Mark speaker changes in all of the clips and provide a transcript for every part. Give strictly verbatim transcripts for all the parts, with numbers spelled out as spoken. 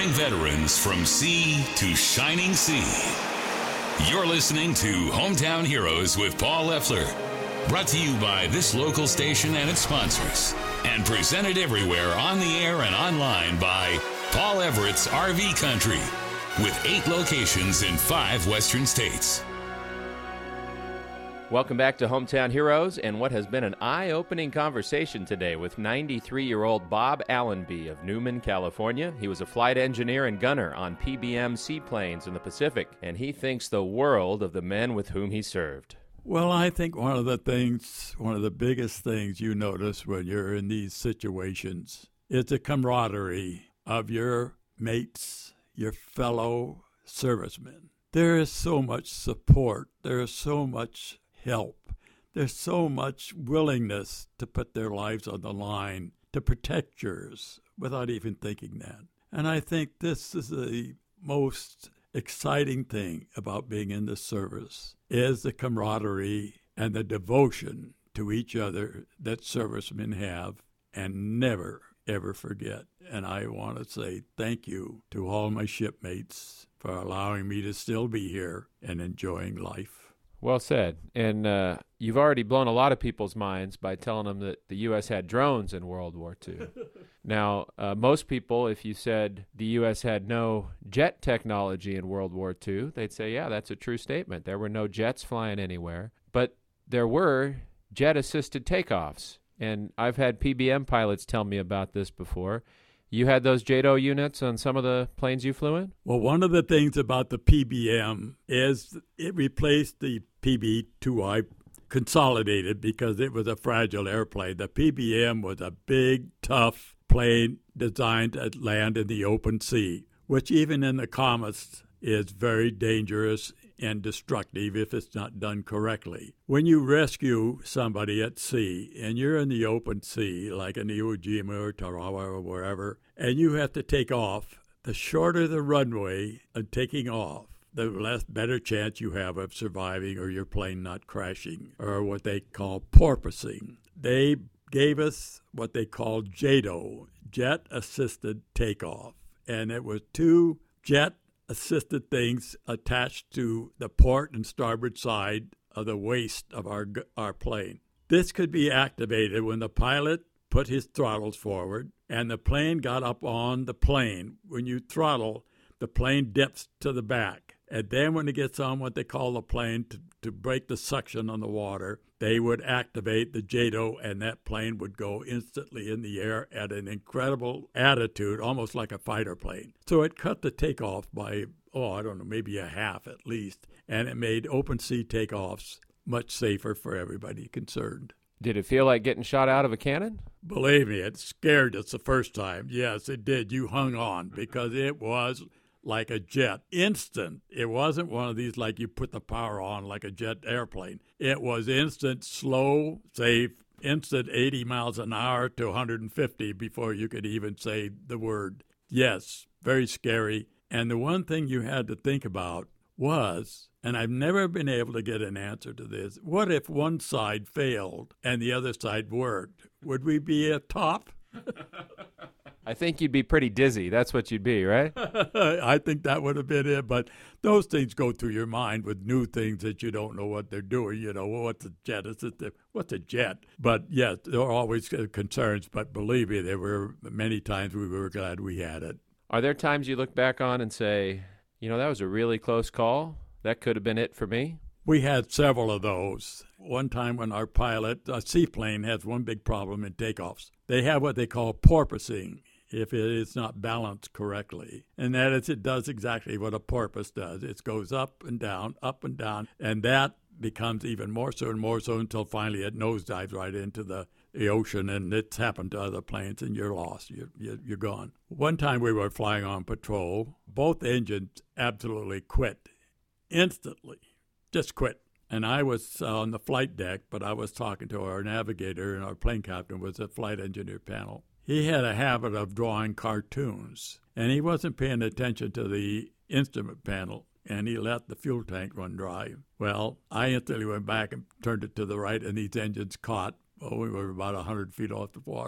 Speaker 1: veterans from sea to shining sea. You're listening to Hometown Heroes with Paul Leffler. Brought to you by this local station and its sponsors. And presented everywhere on the air and online by Paul Everett's R V Country. With eight locations in five western states.
Speaker 2: Welcome back to Hometown Heroes and what has been an eye-opening conversation today with ninety-three-year-old Bob Allenby of Newman, California. He was a flight engineer and gunner on P B M seaplanes in the Pacific, and he thinks the world of the men with whom he served.
Speaker 3: Well, I think one of the things, one of the biggest things you notice when you're in these situations is the camaraderie of your mates, your fellow servicemen. There is so much support. There is so much help. There's so much willingness to put their lives on the line to protect yours without even thinking that. And I think this is the most exciting thing about being in the service is the camaraderie and the devotion to each other that servicemen have and never, ever forget. And I want to say thank you to all my shipmates for allowing me to still be here and enjoying life.
Speaker 2: Well said. And uh, you've already blown a lot of people's minds by telling them that the U S had drones in World War Two. Now, uh, most people, if you said the U S had no jet technology in World War Two, they'd say, yeah, that's a true statement. There were no jets flying anywhere. But there were jet-assisted takeoffs. And I've had P B M pilots tell me about this before. You had those J D O units on some of the planes you flew in?
Speaker 3: Well, one of the things about the P B M is it replaced the P B two I consolidated because it was a fragile airplane. The P B M was a big, tough plane designed to land in the open sea, which even in the calmest is very dangerous and destructive if it's not done correctly. When you rescue somebody at sea and you're in the open sea, like in Iwo Jima or Tarawa or wherever, and you have to take off, the shorter the runway and taking off, the less better chance you have of surviving or your plane not crashing, or what they call porpoising. They gave us what they called J D O, Jet Assisted Takeoff, and it was two jet assisted things attached to the port and starboard side of the waist of our our plane. This could be activated when the pilot put his throttles forward and the plane got up on the plane. When you throttle, the plane dips to the back. And then when it gets on what they call the plane to, to break the suction on the water, they would activate the J D O and that plane would go instantly in the air at an incredible attitude, almost like a fighter plane. So it cut the takeoff by, oh, I don't know, maybe a half at least. And it made open sea takeoffs much safer for everybody concerned.
Speaker 2: Did it feel like getting shot out of a cannon?
Speaker 3: Believe me, it scared us the first time. Yes, it did. You hung on because it was like a jet. Instant. It wasn't one of these like you put the power on like a jet airplane. It was instant, slow, safe, instant eighty miles an hour to one hundred fifty before you could even say the word. Yes, very scary. And the one thing you had to think about was, and I've never been able to get an answer to this, what if one side failed and the other side worked? Would we be a top?
Speaker 2: I think you'd be pretty dizzy. That's what you'd be, right?
Speaker 3: I think that would have been it. But those things go through your mind with new things that you don't know what they're doing. You know, well, what's a jet? Is it the, what's a jet? But, yes, there are always concerns. But believe me, there were many times we were glad we had it.
Speaker 2: Are there times you look back on and say, you know, that was a really close call? That could have been it for me?
Speaker 3: We had several of those. One time when our pilot, a seaplane, has one big problem in takeoffs. They have what they call porpoising if it is not balanced correctly. And that is, it does exactly what a porpoise does. It goes up and down, up and down, and that becomes even more so and more so until finally it nosedives right into the, the ocean, and it's happened to other planes, and you're lost. You're, you're, you're gone. One time we were flying on patrol. Both engines absolutely quit instantly. Just quit. And I was on the flight deck, but I was talking to our navigator, and our plane captain was at flight engineer panel. He had a habit of drawing cartoons, and he wasn't paying attention to the instrument panel, and he let the fuel tank run dry. Well, I instantly went back and turned it to the right, and these engines caught. Oh, we were about one hundred feet off the water.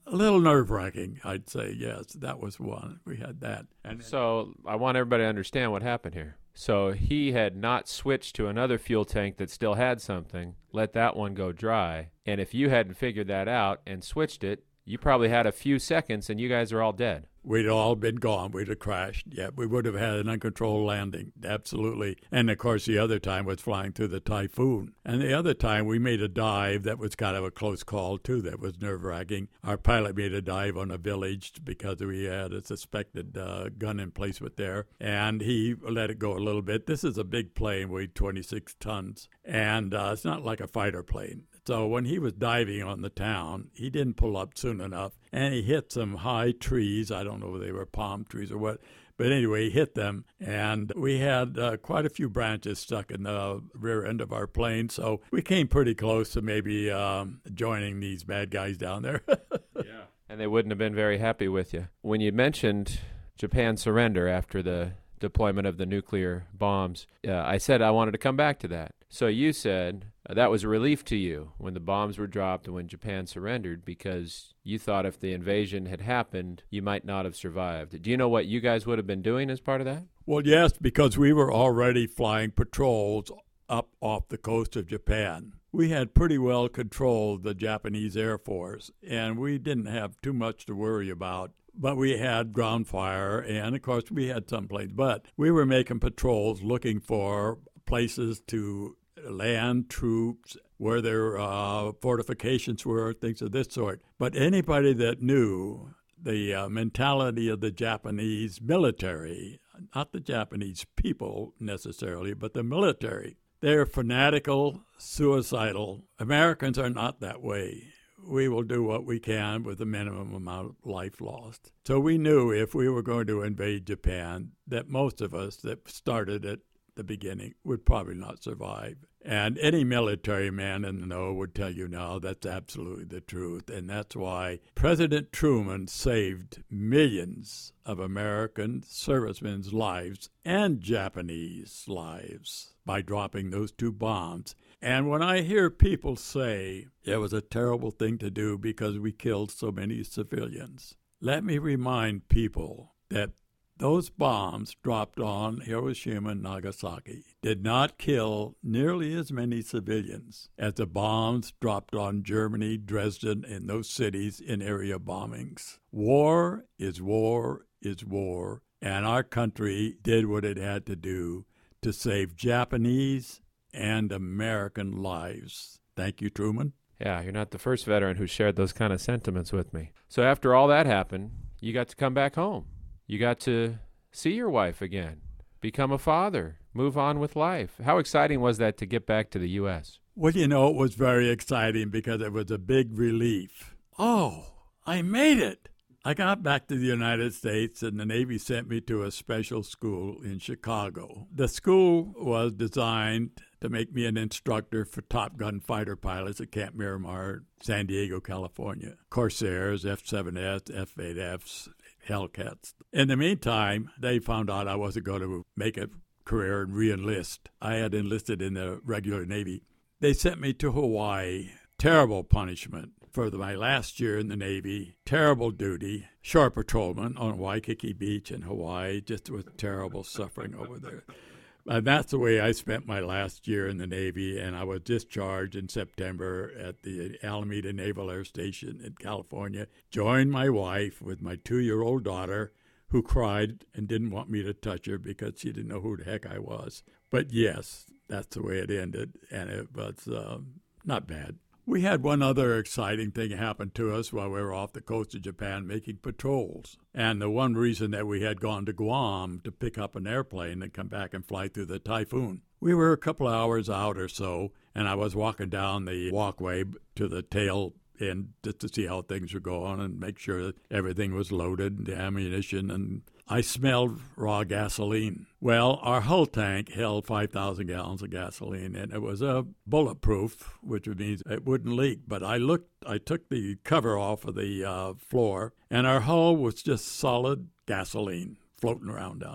Speaker 3: A little nerve-wracking, I'd say, yes. That was one. We had that. And
Speaker 2: so I want everybody to understand what happened here. So he had not switched to another fuel tank that still had something, let that one go dry. And if you hadn't figured that out and switched it, you probably had a few seconds and you guys are all dead.
Speaker 3: We'd all been gone. We'd have crashed. Yeah, we would have had an uncontrolled landing. Absolutely. And, of course, the other time was flying through the typhoon. And the other time we made a dive that was kind of a close call, too, that was nerve-wracking. Our pilot made a dive on a village because we had a suspected uh, gun emplacement there. And he let it go a little bit. This is a big plane, weighed twenty-six tons. And uh, it's not like a fighter plane. So when he was diving on the town, he didn't pull up soon enough, and he hit some high trees. I don't know if they were palm trees or what, but anyway, he hit them, and we had uh, quite a few branches stuck in the rear end of our plane, so we came pretty close to maybe um, joining these bad guys down there.
Speaker 2: Yeah, and they wouldn't have been very happy with you. When you mentioned Japan's surrender after the deployment of the nuclear bombs, uh, I said I wanted to come back to that. So you said uh, that was a relief to you when the bombs were dropped and when Japan surrendered because you thought if the invasion had happened, you might not have survived. Do you know what you guys would have been doing as part of that?
Speaker 3: Well, yes, because we were already flying patrols up off the coast of Japan. We had pretty well controlled the Japanese Air Force, and we didn't have too much to worry about. But we had ground fire, and, of course, we had some planes. But we were making patrols looking for places to land troops, where their uh, fortifications were, things of this sort. But anybody that knew the uh, mentality of the Japanese military, not the Japanese people necessarily, but the military, they're fanatical, suicidal. Americans are not that way. We will do what we can with the minimum amount of life lost. So we knew if we were going to invade Japan that most of us that started at the beginning would probably not survive. And any military man in the know would tell you now that's absolutely the truth. And that's why President Truman saved millions of American servicemen's lives and Japanese lives by dropping those two bombs. And when I hear people say it was a terrible thing to do because we killed so many civilians, let me remind people that those bombs dropped on Hiroshima and Nagasaki did not kill nearly as many civilians as the bombs dropped on Germany, Dresden, and those cities in area bombings. War is war is war, and our country did what it had to do to save Japanese and American lives. Thank you, Truman.
Speaker 2: Yeah, you're not the first veteran who shared those kind of sentiments with me. So after all that happened, you got to come back home. You got to see your wife again, become a father, move on with life. How exciting was that to get back to the U S?
Speaker 3: Well, you know, it was very exciting because it was a big relief. Oh, I made it. I got back to the United States, and the Navy sent me to a special school in Chicago. The school was designed to make me an instructor for Top Gun fighter pilots at Camp Miramar, San Diego, California. Corsairs, F seven S, F eight Fs, Hellcats. In the meantime, they found out I wasn't going to make a career and re-enlist. I had enlisted in the regular Navy. They sent me to Hawaii. Terrible punishment for the, my last year in the Navy. Terrible duty. Shore patrolman on Waikiki Beach in Hawaii. Just with terrible suffering over there. And that's the way I spent my last year in the Navy, and I was discharged in September at the Alameda Naval Air Station in California. Joined my wife with my two-year-old daughter, who cried and didn't want me to touch her because she didn't know who the heck I was. But yes, that's the way it ended, and it was uh, not bad. We had one other exciting thing happen to us while we were off the coast of Japan making patrols. And the one reason that we had gone to Guam to pick up an airplane and come back and fly through the typhoon. We were a couple of hours out or so, and I was walking down the walkway to the tail end just to see how things were going and make sure that everything was loaded and the ammunition, and I smelled raw gasoline. Well, our hull tank held five thousand gallons of gasoline, and it was a bulletproof, which means it wouldn't leak. But I looked, I took the cover off of the uh, floor, and our hull was just solid gasoline floating around down there.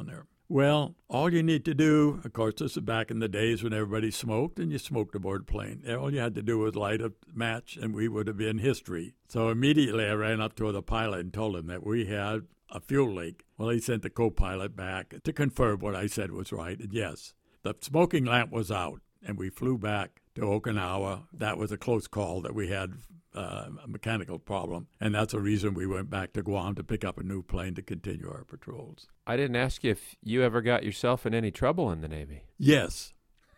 Speaker 3: Well, all you need to do, of course, this is back in the days when everybody smoked and you smoked aboard a plane. All you had to do was light a match and we would have been history. So immediately I ran up to the pilot and told him that we had a fuel leak. Well, he sent the co-pilot back to confirm what I said was right. And yes, the smoking lamp was out and we flew back to Okinawa. That was a close call that we had uh, a mechanical problem. And that's the reason we went back to Guam to pick up a new plane to continue our patrols.
Speaker 2: I didn't ask you if you ever got yourself in any trouble in the Navy.
Speaker 3: Yes.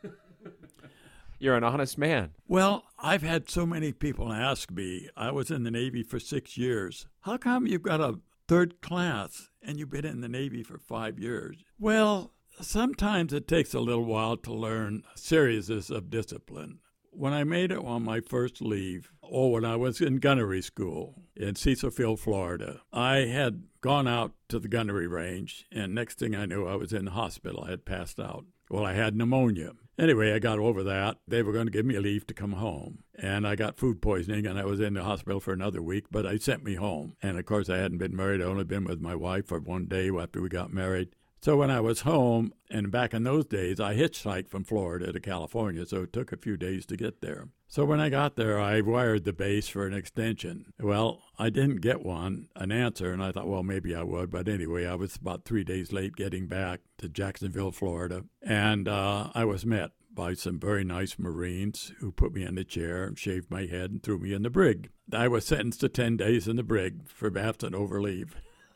Speaker 2: You're an honest man.
Speaker 3: Well, I've had so many people ask me, I was in the Navy for six years. How come you've got a third class and you've been in the Navy for five years? Well, sometimes it takes a little while to learn seriousness of discipline. When I made it on my first leave, or when I was in gunnery school in Cecil Field, Florida, I had gone out to the gunnery range, and next thing I knew, I was in the hospital. I had passed out. Well, I had pneumonia. Anyway, I got over that. They were going to give me a leave to come home. And I got food poisoning, and I was in the hospital for another week, but they sent me home. And, of course, I hadn't been married. I'd only been with my wife for one day after we got married. So when I was home, and back in those days, I hitchhiked from Florida to California, so it took a few days to get there. So when I got there, I wired the base for an extension. Well, I didn't get one, an answer, and I thought, well, maybe I would. But anyway, I was about three days late getting back to Jacksonville, Florida, and uh, I was met by some very nice Marines who put me in the chair and shaved my head and threw me in the brig. I was sentenced to ten days in the brig for absent over leave.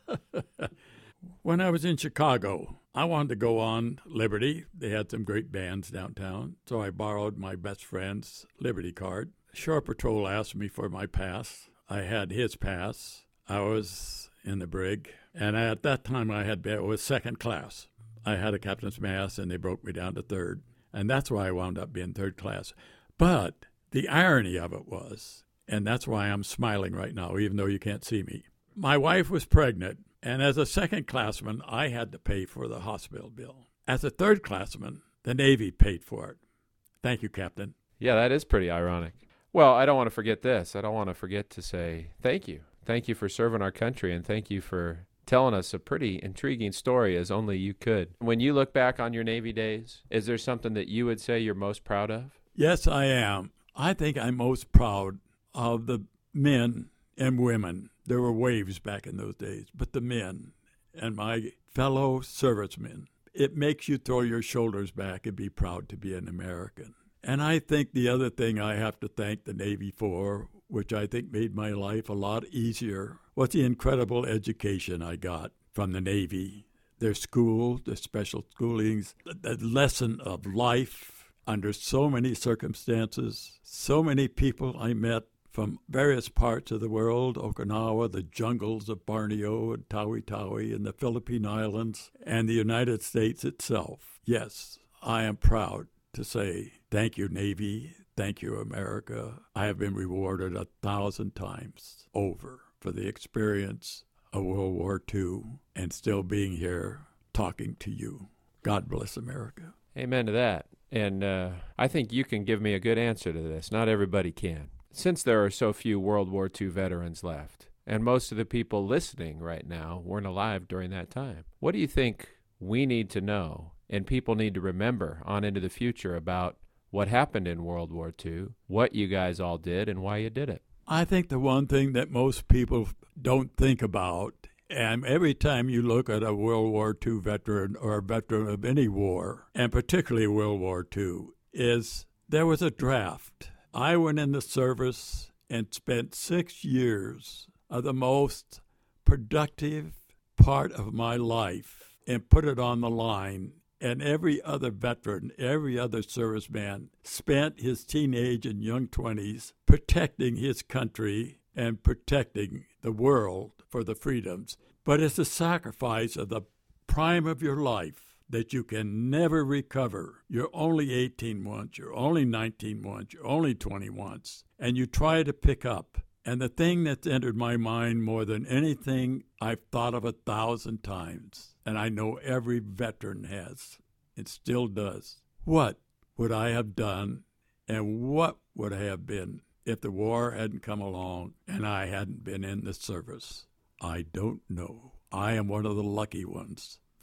Speaker 3: When I was in Chicago, I wanted to go on Liberty. They had some great bands downtown, so I borrowed my best friend's Liberty card. Shore Patrol asked me for my pass. I had his pass. I was in the brig, and at that time I had been, it was second class. I had a captain's mast, and they broke me down to third, and that's why I wound up being third class. But the irony of it was, and that's why I'm smiling right now, even though you can't see me, my wife was pregnant. And as a second classman, I had to pay for the hospital bill. As a third classman, the Navy paid for it. Thank you, Captain.
Speaker 2: Yeah, that is pretty ironic. Well, I don't want to forget this. I don't want to forget to say thank you. Thank you for serving our country, and thank you for telling us a pretty intriguing story as only you could. When you look back on your Navy days, is there something that you would say you're most proud of?
Speaker 3: Yes, I am. I think I'm most proud of the men and women. There were waves back in those days, but the men and my fellow servicemen, it makes you throw your shoulders back and be proud to be an American. And I think the other thing I have to thank the Navy for, which I think made my life a lot easier, was the incredible education I got from the Navy. Their school, their special schoolings, the lesson of life under so many circumstances, so many people I met from various parts of the world, Okinawa, the jungles of Borneo and Tawi-Tawi and the Philippine Islands, and the United States itself. Yes, I am proud to say thank you, Navy, thank you, America. I have been rewarded a thousand times over for the experience of World War Two and still being here talking to you. God bless America.
Speaker 2: Amen to that. And uh, I think you can give me a good answer to this. Not everybody can. Since there are so few World War Two veterans left, and most of the people listening right now weren't alive during that time, what do you think we need to know and people need to remember on into the future about what happened in World War Two, what you guys all did, and why you did it?
Speaker 3: I think the one thing that most people don't think about, and every time you look at a World War Two veteran or a veteran of any war, and particularly World War Two, is there was a draft. I went in the service and spent six years of the most productive part of my life and put it on the line. And every other veteran, every other serviceman spent his teenage and young twenties protecting his country and protecting the world for the freedoms. But it's a sacrifice of the prime of your life that you can never recover. You're only eighteen once, you're only nineteen once, you're only twenty once, and you try to pick up. And the thing that's entered my mind more than anything I've thought of a thousand times, and I know every veteran has, it still does. What would I have done, and what would I have been if the war hadn't come along and I hadn't been in the service? I don't know. I am one of the lucky ones.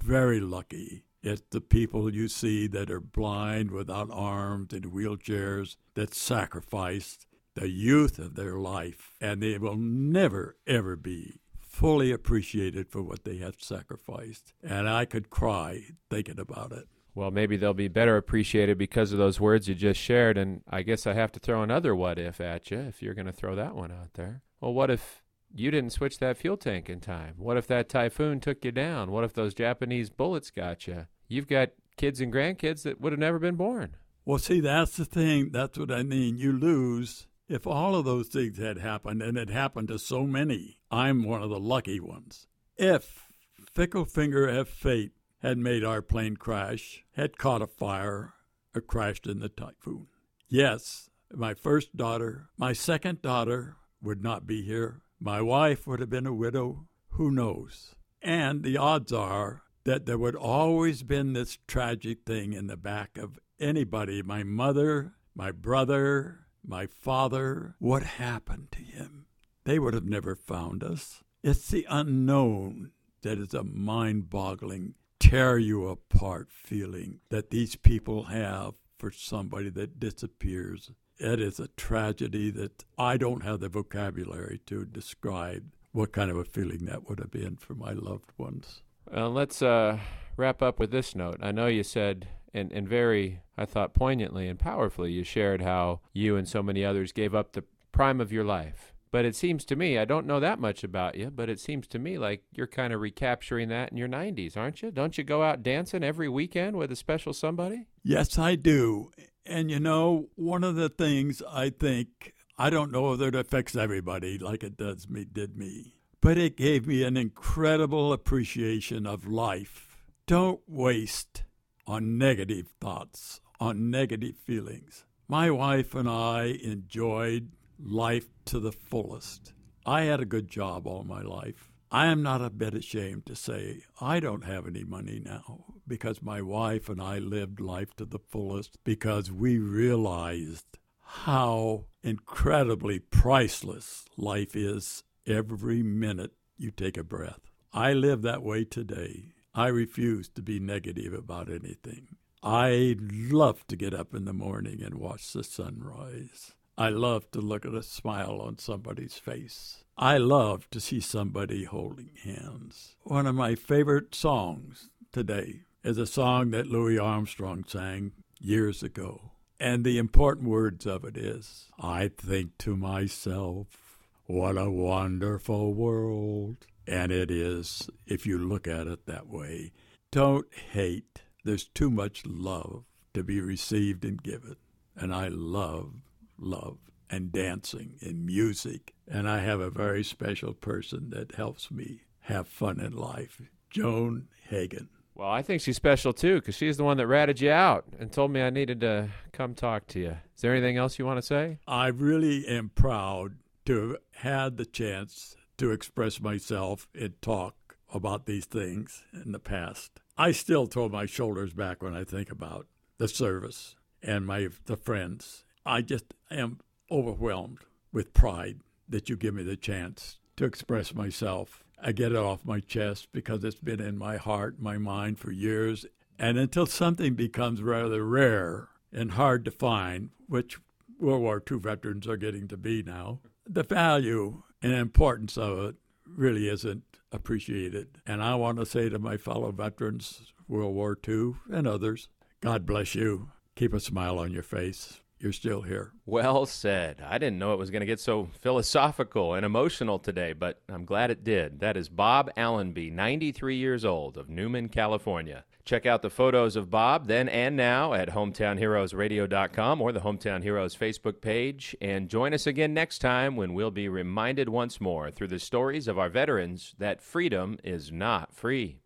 Speaker 3: very lucky. It's the people you see that are blind, without arms, in wheelchairs, that sacrificed the youth of their life, and they will never, ever be fully appreciated for what they have sacrificed. And I could cry thinking about it.
Speaker 2: Well, maybe they'll be better appreciated because of those words you just shared, and I guess I have to throw another what if at you, if you're going to throw that one out there. Well, what if you didn't switch that fuel tank in time? What if that typhoon took you down? What if those Japanese bullets got you? You've got kids and grandkids that would have never been born.
Speaker 3: Well, see, that's the thing. That's what I mean. You lose. If all of those things had happened, and it happened to so many, I'm one of the lucky ones. If Fickle Finger F. Fate had made our plane crash, had caught a fire, or crashed in the typhoon, yes, my first daughter, my second daughter would not be here. My wife would have been a widow. Who knows? And the odds are that there would always been this tragic thing in the back of anybody, my mother, my brother, my father. What happened to him? They would have never found us. It's the unknown that is a mind-boggling, tear-you-apart feeling that these people have for somebody that disappears. It is a tragedy that I don't have the vocabulary to describe what kind of a feeling that would have been for my loved ones.
Speaker 2: Uh, let's uh, wrap up with this note. I know you said, and, and very, I thought, poignantly and powerfully, you shared how you and so many others gave up the prime of your life. But it seems to me, I don't know that much about you, but it seems to me like you're kind of recapturing that in your nineties, aren't you? Don't you go out dancing every weekend with a special somebody?
Speaker 3: Yes, I do. And, you know, one of the things I think, I don't know whether it affects everybody like it does me, did me, but it gave me an incredible appreciation of life. Don't waste on negative thoughts, on negative feelings. My wife and I enjoyed life to the fullest. I had a good job all my life. I am not a bit ashamed to say I don't have any money now because my wife and I lived life to the fullest because we realized how incredibly priceless life is every minute you take a breath. I live that way today. I refuse to be negative about anything. I love to get up in the morning and watch the sunrise. I love to look at a smile on somebody's face. I love to see somebody holding hands. One of my favorite songs today is a song that Louis Armstrong sang years ago. And the important words of it is, I think to myself, what a wonderful world. And it is, if you look at it that way. Don't hate. There's too much love to be received and given. And I love love and dancing and music. And I have a very special person that helps me have fun in life, Joan Hagen.
Speaker 2: Well, I think she's special, too, because she's the one that ratted you out and told me I needed to come talk to you. Is there anything else you want to say?
Speaker 3: I really am proud to have had the chance to express myself and talk about these things in the past. I still throw my shoulders back when I think about the service and my the friends. I just am overwhelmed with pride that you give me the chance to express myself. I get it off my chest because it's been in my heart, my mind for years. And until something becomes rather rare and hard to find, which World War Two veterans are getting to be now, the value and importance of it really isn't appreciated. And I want to say to my fellow veterans, World War Two and others, God bless you. Keep a smile on your face. You're still here.
Speaker 2: Well said. I didn't know it was going to get so philosophical and emotional today, but I'm glad it did. That is Bob Allenby, ninety-three years old, of Newman, California. Check out the photos of Bob then and now at hometown heroes radio dot com or the Hometown Heroes Facebook page. And join us again next time when we'll be reminded once more through the stories of our veterans that freedom is not free.